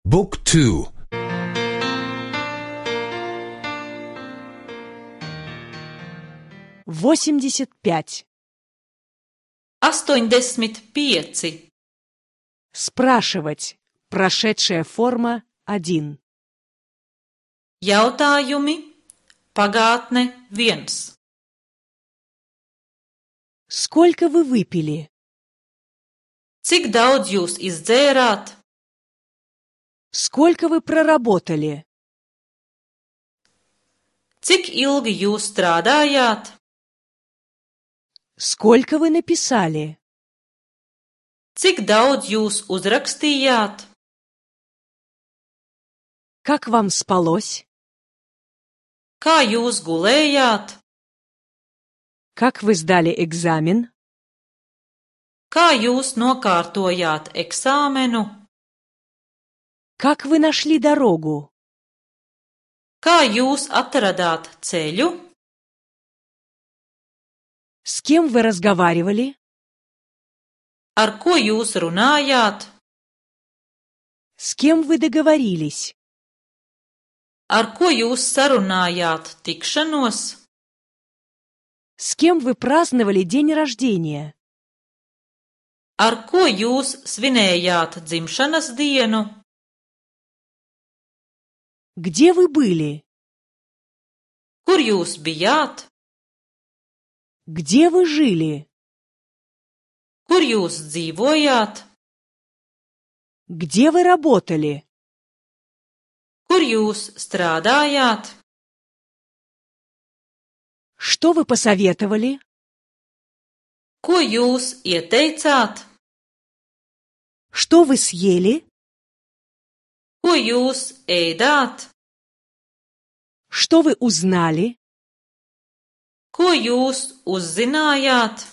Book 2. 85. 85. Спрашивать. Прошедшая форма 1. Jautājumi. Pagātne 1. Сколько вы выпили? Cik daudz jūs izdzērāt? Сколько вы проработали? Cik ilgi jūs strādājāt? Сколько вы написали? Cik daudz jūs uzrakstījāt? Как вам спалось? Kā jūs gulējāt? Как вы сдали экзамен? Kā jūs nokārtojāt eksāmenu? Как вы нашли дорогу? Kā jūs atradāt ceļu? С кем вы разговаривали? Ar ko jūs runājāt? С кем вы договорились? Ar ko jūs sarunājāt tikšanos? С кем вы праздновали день рождения? Ar ko jūs svinējāt dzimšanas dienu? Где вы были? Kur jūs bijāt? Где вы жили? Kur jūs dzīvojāt? Где вы работали? Kur jūs strādājāt? Что вы посоветовали? Ko jūs ieteicāt? Что вы съели? Ko jūs ēdāt? Что вы узнали? Ko jūs uzzinājāt?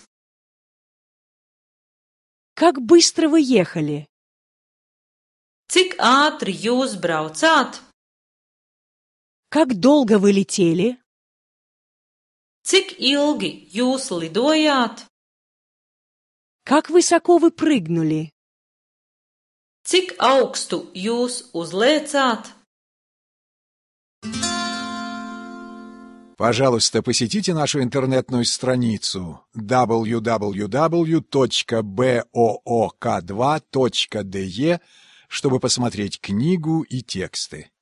Как быстро вы ехали? Cik ātri jūs braucāt? Как долго вы летели? Cik ilgi jūs lidojāt? Как высоко вы прыгнули? Cik augstu jūs uzlēcāt? Пожалуйста, посетите нашу интернетную страницу www.book2.de, чтобы посмотреть книгу и тексты.